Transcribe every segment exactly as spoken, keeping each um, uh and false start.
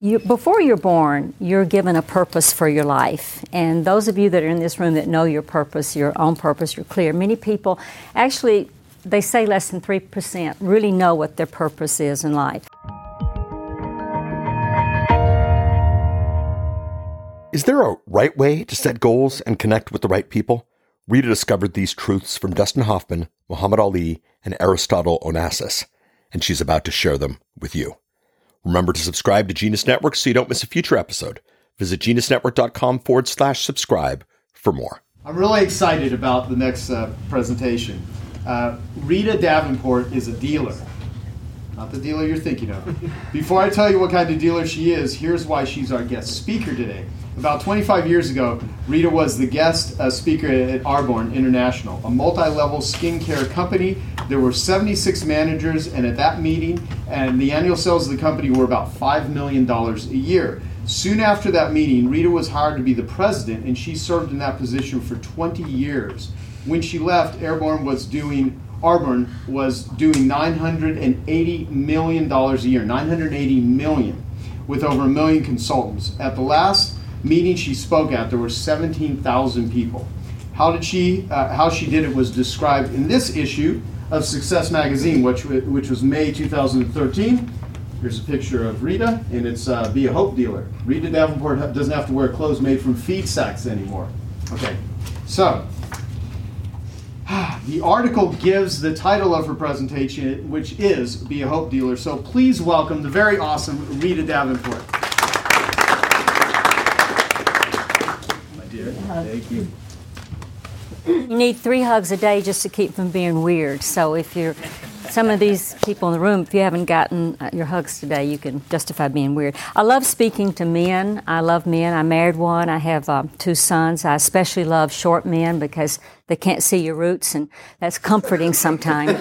You, before you're born, you're given a purpose for your life. And those of you that are in this room that know your purpose, your own purpose, you're clear. Many people, actually, they say less than three percent really know what their purpose is in life. Is there a right way to set goals and connect with the right people? Rita discovered these truths from Dustin Hoffman, Muhammad Ali, and Aristotle Onassis, and she's about to share them with you. Remember to subscribe to Genius Network so you don't miss a future episode. Visit geniusnetwork.com forward slash subscribe for more. I'm really excited about the next uh, presentation. Uh, Rita Davenport is a dealer. Not the dealer you're thinking of. Before I tell you what kind of dealer she is, here's why she's our guest speaker today. About twenty-five years ago, Rita was the guest uh, speaker at Arborn International, a multi-level skincare company. There were seventy-six managers, and at that meeting, and the annual sales of the company were about five million dollars a year. Soon after that meeting, Rita was hired to be the president, and she served in that position for twenty years. When she left, Arborn was doing Arborn was doing nine hundred eighty million dollars a year, nine hundred eighty million dollars, with over a million consultants. At the last meeting she spoke at, there were seventeen thousand people. How did she? Uh, how she did it was described in this issue of Success Magazine, which which was May two thousand thirteen. Here's a picture of Rita, and it's uh, Be a Hope Dealer. Rita Davenport doesn't have to wear clothes made from feed sacks anymore. Okay, so the article gives the title of her presentation, which is Be a Hope Dealer. So please welcome the very awesome Rita Davenport. Thank you. You need three hugs a day just to keep from being weird. So if you're, some of these people in the room, if you haven't gotten your hugs today, you can justify being weird. I love speaking to men. I love men. I married one. I have um, two sons. I especially love short men because they can't see your roots, and that's comforting sometimes.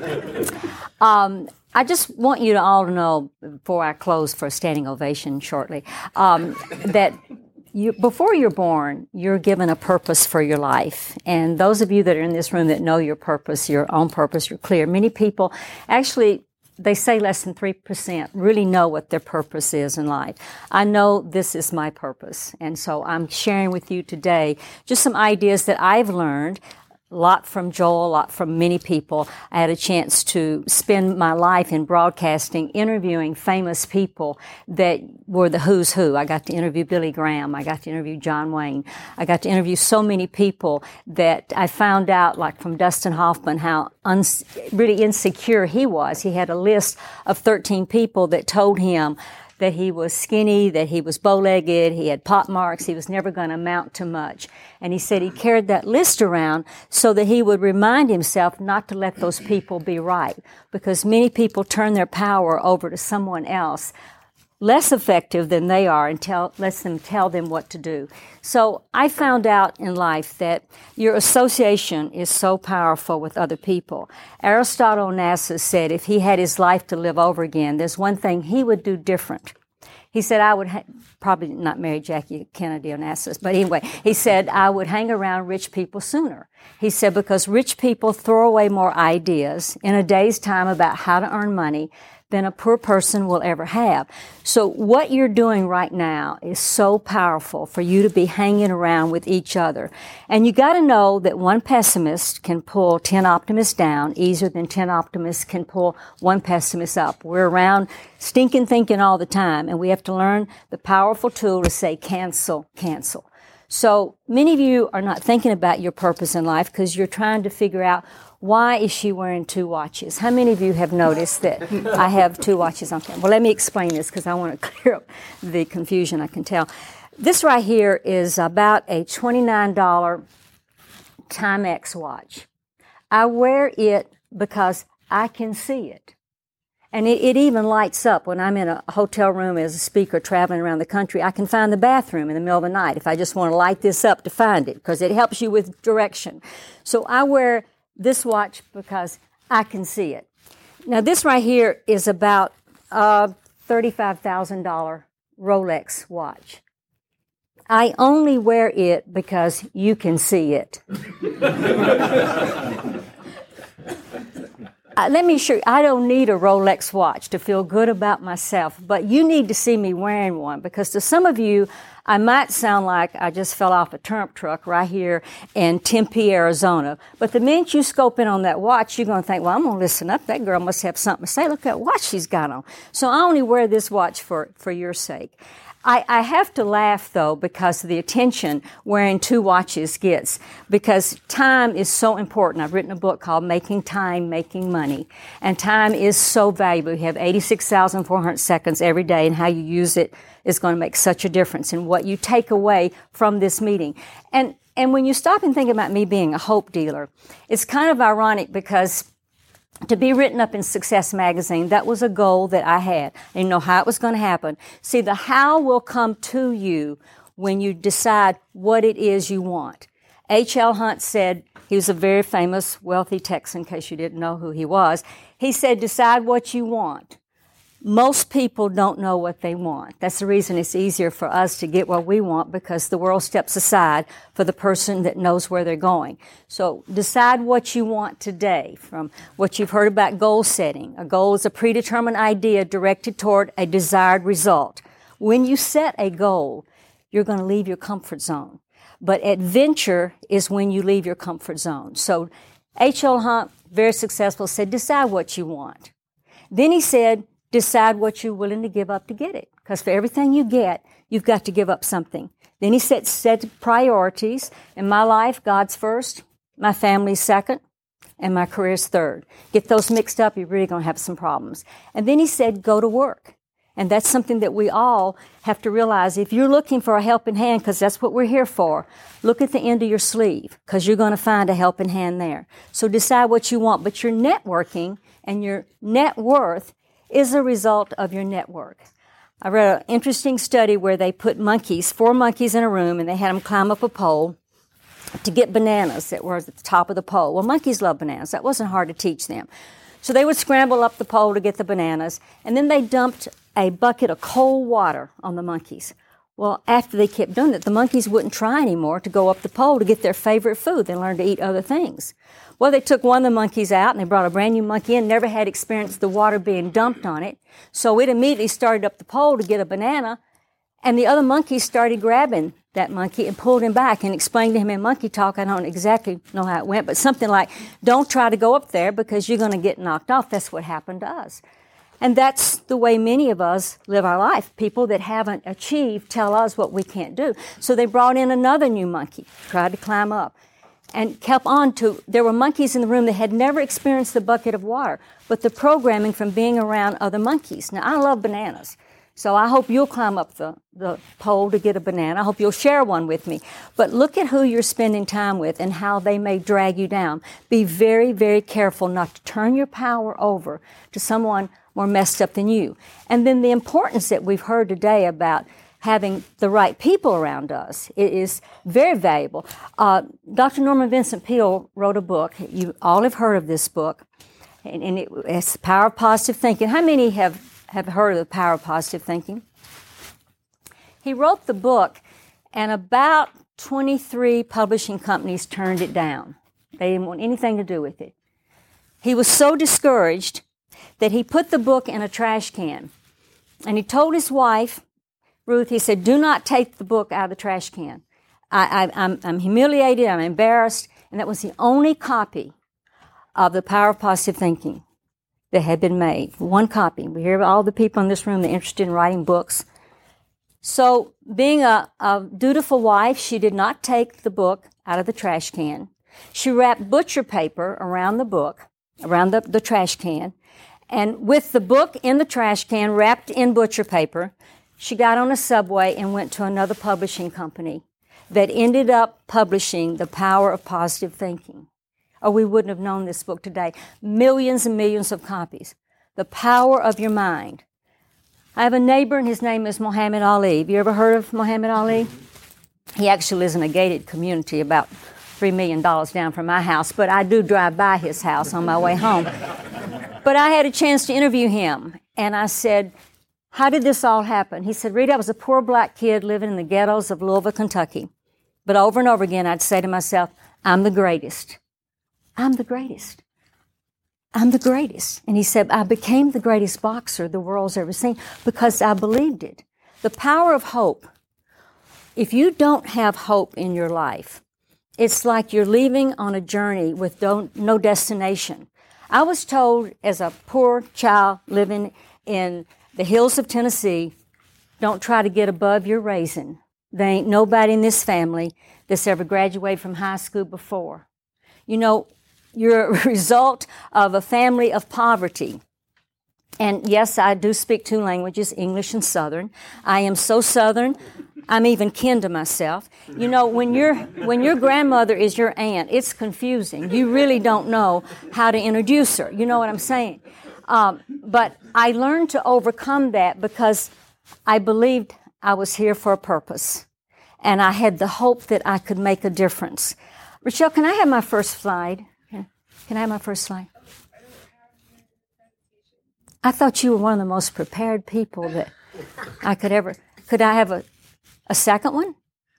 um, I just want you to all to know, before I close for a standing ovation shortly, um, that You, before you're born, you're given a purpose for your life. And those of you that are in this room that know your purpose, your own purpose, you're clear. Many people, actually, they say less than three percent really know what their purpose is in life. I know this is my purpose. And so I'm sharing with you today just some ideas that I've learned. A lot from Joel, a lot from many people. I had a chance to spend my life in broadcasting, interviewing famous people that were the who's who. I got to interview Billy Graham. I got to interview John Wayne. I got to interview so many people that I found out, like from Dustin Hoffman, how uns- really insecure he was. He had a list of thirteen people that told him that he was skinny, that he was bow-legged, he had pot marks, he was never going to amount to much. And he said he carried that list around so that he would remind himself not to let those people be right, because many people turn their power over to someone else, less effective than they are, and tell, lets them tell them what to do. So I found out in life that your association is so powerful with other people. Aristotle Onassis said if he had his life to live over again, there's one thing he would do different. He said, I would ha- probably not marry Jackie Kennedy Onassis, but anyway, he said, I would hang around rich people sooner. He said, because rich people throw away more ideas in a day's time about how to earn money than a poor person will ever have. So what you're doing right now is so powerful for you to be hanging around with each other. And you got to know that one pessimist can pull ten optimists down easier than ten optimists can pull one pessimist up. We're around stinking thinking all the time, and we have to learn the powerful tool to say cancel, cancel. So many of you are not thinking about your purpose in life because you're trying to figure out, why is she wearing two watches? How many of you have noticed that I have two watches on camera? Well, let me explain this because I want to clear up the confusion, I can tell. This right here is about a twenty-nine dollars Timex watch. I wear it because I can see it. And it, it even lights up when I'm in a hotel room as a speaker traveling around the country. I can find the bathroom in the middle of the night if I just want to light this up to find it, because it helps you with direction. So I wear this watch because I can see it. Now this right here is about a thirty-five thousand dollars Rolex watch. I only wear it because you can see it. uh, let me assure you, I don't need a Rolex watch to feel good about myself, but you need to see me wearing one, because to some of you, I might sound like I just fell off a turnip truck right here in Tempe, Arizona. But the minute you scope in on that watch, you're going to think, well, I'm going to listen up. That girl must have something to say. Look at that watch she's got on. So I only wear this watch for, for your sake. I, I have to laugh, though, because of the attention wearing two watches gets, because time is so important. I've written a book called Making Time, Making Money, and time is so valuable. You have eighty-six thousand four hundred seconds every day, and how you use it is going to make such a difference in what you take away from this meeting. And, and when you stop and think about me being a hope dealer, it's kind of ironic, because to be written up in Success Magazine, that was a goal that I had. I didn't know how it was going to happen. See, the how will come to you when you decide what it is you want. H L. Hunt said, he was a very famous, wealthy Texan, in case you didn't know who he was. He said, decide what you want. Most people don't know what they want. That's the reason it's easier for us to get what we want, because the world steps aside for the person that knows where they're going. So decide what you want today from what you've heard about goal setting. A goal is a predetermined idea directed toward a desired result. When you set a goal, you're going to leave your comfort zone. But adventure is when you leave your comfort zone. So H L. Hunt, very successful, said, decide what you want. Then he said, decide what you're willing to give up to get it. Because for everything you get, you've got to give up something. Then he said, set priorities. In my life, God's first, my family's second, and my career's third. Get those mixed up, you're really going to have some problems. And then he said, go to work. And that's something that we all have to realize. If you're looking for a helping hand, because that's what we're here for, look at the end of your sleeve, because you're going to find a helping hand there. So decide what you want. But your networking and your net worth is a result of your network. I read an interesting study where they put monkeys, four monkeys in a room, and they had them climb up a pole to get bananas that were at the top of the pole. Well, monkeys love bananas. That wasn't hard to teach them. So they would scramble up the pole to get the bananas, and then they dumped a bucket of cold water on the monkeys. Well, after they kept doing it, the monkeys wouldn't try anymore to go up the pole to get their favorite food. They learned to eat other things. Well, they took one of the monkeys out, and they brought a brand new monkey in, never had experienced the water being dumped on it. So it immediately started up the pole to get a banana, and the other monkeys started grabbing that monkey and pulled him back and explained to him in monkey talk, I don't exactly know how it went, but something like, don't try to go up there because you're going to get knocked off. That's what happened to us. And that's the way many of us live our life. People that haven't achieved tell us what we can't do. So they brought in another new monkey, tried to climb up, and kept on to, there were monkeys in the room that had never experienced the bucket of water, but the programming from being around other monkeys. Now, I love bananas, so I hope you'll climb up the, the pole to get a banana. I hope you'll share one with me. But look at who you're spending time with and how they may drag you down. Be very, very careful not to turn your power over to someone more messed up than you. And then the importance that we've heard today about having the right people around us, it is very valuable. Uh, Doctor Norman Vincent Peale wrote a book. You all have heard of this book, and, and it, it's The Power of Positive Thinking. How many have, have heard of The Power of Positive Thinking? He wrote the book, and about twenty-three publishing companies turned it down. They didn't want anything to do with it. He was so discouraged that he put the book in a trash can, and he told his wife, Ruth, he said, do not take the book out of the trash can. I, I, I'm, I'm humiliated, I'm embarrassed, and that was the only copy of The Power of Positive Thinking that had been made. One copy. We hear all the people in this room that are interested in writing books. So being a, a dutiful wife, she did not take the book out of the trash can. She wrapped butcher paper around the book, around the, the trash can, and with the book in the trash can wrapped in butcher paper, she got on a subway and went to another publishing company that ended up publishing The Power of Positive Thinking. Or we wouldn't have known this book today. Millions and millions of copies. The Power of Your Mind. I have a neighbor, and his name is Muhammad Ali. Have you ever heard of Muhammad Ali? He actually lives in a gated community about three million dollars down from my house, but I do drive by his house on my way home. But I had a chance to interview him, and I said, how did this all happen? He said, Rita, I was a poor black kid living in the ghettos of Louisville, Kentucky. But over and over again, I'd say to myself, I'm the greatest. I'm the greatest. I'm the greatest. And he said, I became the greatest boxer the world's ever seen because I believed it. The power of hope. If you don't have hope in your life, it's like you're leaving on a journey with no, no destination. I was told as a poor child living in the hills of Tennessee, don't try to get above your raising. There ain't nobody in this family that's ever graduated from high school before. You know, you're a result of a family of poverty. And yes, I do speak two languages, English and Southern. I am so Southern, I'm even kin to myself. You know, when your when your grandmother is your aunt, it's confusing. You really don't know how to introduce her. You know what I'm saying? Um, but I learned to overcome that because I believed I was here for a purpose. And I had the hope that I could make a difference. Rochelle, can I have my first slide? Can I have my first slide? I thought you were one of the most prepared people that I could ever... Could I have a, a second one?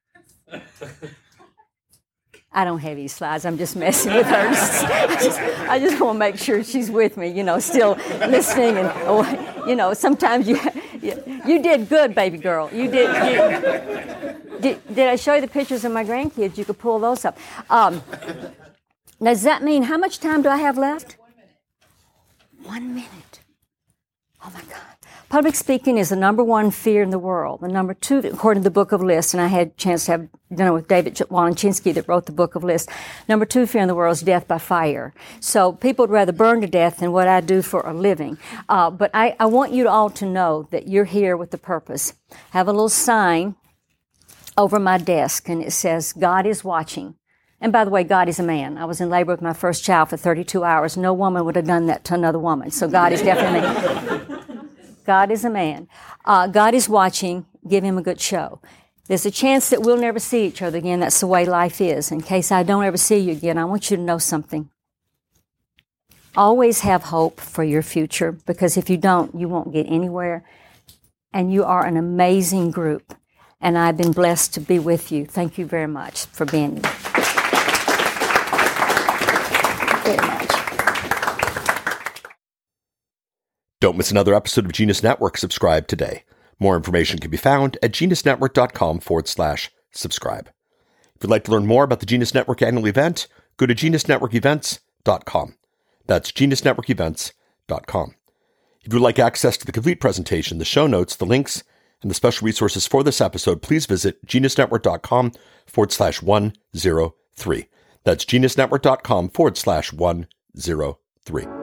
I don't have any slides. I'm just messing with her. I just, I just want to make sure she's with me, you know, still listening. And, oh, you know, sometimes you, you, you did good, baby girl. You did. You, did, did I show you the pictures of my grandkids? You could pull those up. Um, does that mean, how much time do I have left? One minute. One minute. Oh, my God. Public speaking is the number one fear in the world. The number two, according to the Book of Lists, and I had a chance to have dinner with David Wallenchinsky that wrote the Book of Lists. Number two fear in the world is death by fire. So people would rather burn to death than what I do for a living. Uh, but I, I want you all to know that you're here with a purpose. I have a little sign over my desk, and it says, God is watching. And by the way, God is a man. I was in labor with my first child for thirty-two hours. No woman would have done that to another woman. So God is definitely a man. God is a man. Uh, God is watching. Give him a good show. There's a chance that we'll never see each other again. That's the way life is. In case I don't ever see you again, I want you to know something. Always have hope for your future, because if you don't, you won't get anywhere. And you are an amazing group. And I've been blessed to be with you. Thank you very much for being here. Very much. Don't miss another episode of Genius Network. Subscribe today. More information can be found at geniusnetwork.com forward slash subscribe. If you'd like to learn more about the Genius Network annual event, go to genius network events dot com. That's genius network events dot com. If you'd like access to the complete presentation, the show notes, the links, and the special resources for this episode, please visit geniusnetwork.com forward slash 103. That's geniusnetwork.com forward slash 103.